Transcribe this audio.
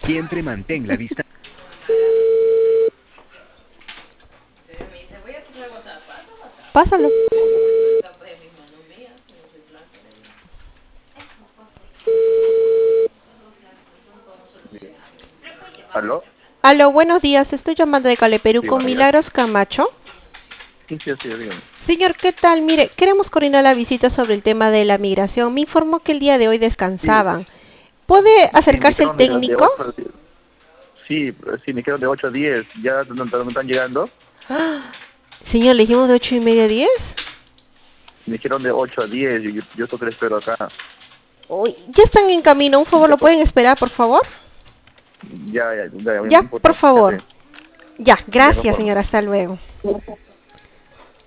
Siempre mantén la distancia. Pásalo. ¿Aló? Aló, buenos días. Estoy llamando de Cale, Perú Sí, con buenos días. Milagros Camacho. Sí, dígame. Señor, ¿qué tal? Mire, queremos coordinar la visita sobre el tema de la migración. Me informó que el día de hoy Sí, descansaban. ¿Puede sí, me acercarse el dijeron de técnico? 8 a 10. Sí, me dijeron de 8 a 10. ¿Ya no están llegando? Señor, le dijimos de 8:30 a 10. Me dijeron de 8 a 10. Yo estoy que le espero acá. Uy, ya están en camino. Un favor, Ya, ¿lo pueden esperar, por favor? ya, Ya, no por importa. Ya favor. sé. Ya, Ya, no gracias, forma. señora. Hasta luego.